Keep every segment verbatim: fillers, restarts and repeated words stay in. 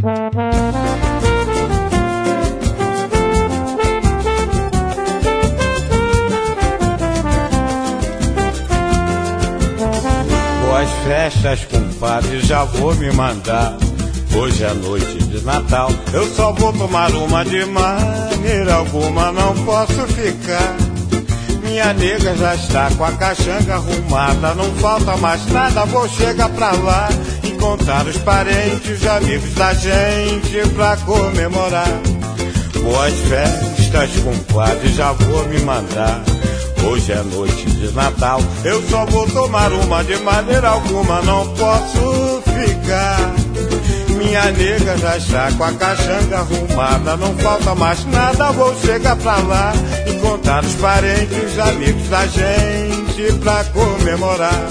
Boas festas, compadre, já vou me mandar. Hoje é noite de Natal, eu só vou tomar uma, de maneira alguma não posso ficar. Minha nega já está com a caxanga arrumada, não falta mais nada, vou chegar pra lá, encontrar os parentes, amigos da gente pra comemorar. Boas festas, compadre, já vou me mandar. Hoje é noite de Natal, eu só vou tomar uma, de maneira alguma não posso ficar. Minha nega já está com a caxanga arrumada, não falta mais nada, vou chegar pra lá, encontrar os parentes, amigos da gente pra comemorar.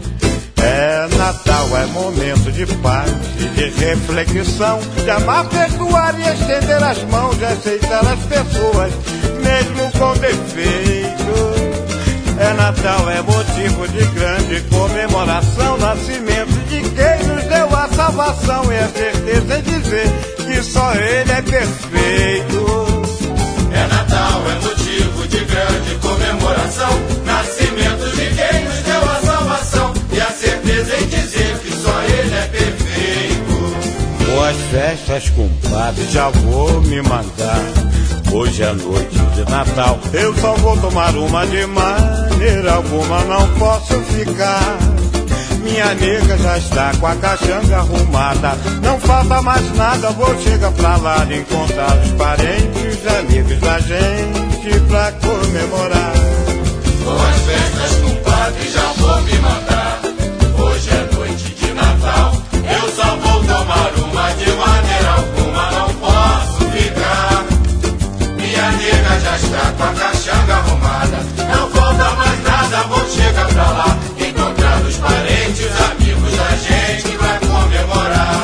É Natal, é momento de paz e de reflexão, de amar, perdoar e estender as mãos, de aceitar as pessoas, mesmo com defeito. É Natal, é motivo de grande comemoração, nascimento de quem nos deu a salvação, e a certeza em dizer que só Ele é perfeito. É Natal, é motivo de grande comemoração, nascimento de quem nos deu a salvação, e a certeza em dizer que só Ele é perfeito. Boas festas, compadre, já vou me mandar. Hoje é noite de Natal, eu só vou tomar uma, de maneira alguma não posso ficar. Minha nega já está com a caxanga arrumada, não falta mais nada, vou chegar pra lá, de encontrar os parentes, amigos da gente pra comemorar. Boas festas, compadre, já vou me mandar. Hoje é noite de Natal, eu só vou tomar uma, de maneira alguma não posso ficar. Minha nega já está com a caxanga arrumada, não falta mais nada, vou chegar pra lá, encontrar os parentes, amigos da gente pra comemorar.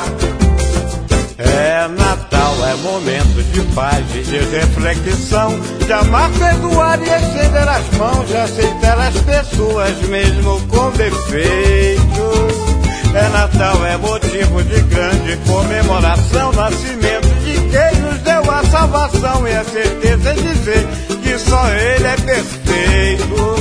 É Natal, é momento de paz e de reflexão, de amar, perdoar e estender as mãos, de aceitar as pessoas mesmo com defeito. É Natal, é motivo de grande comemoração, nascimento de quem nos deu a salvação, e a certeza em dizer que só Ele é perfeito.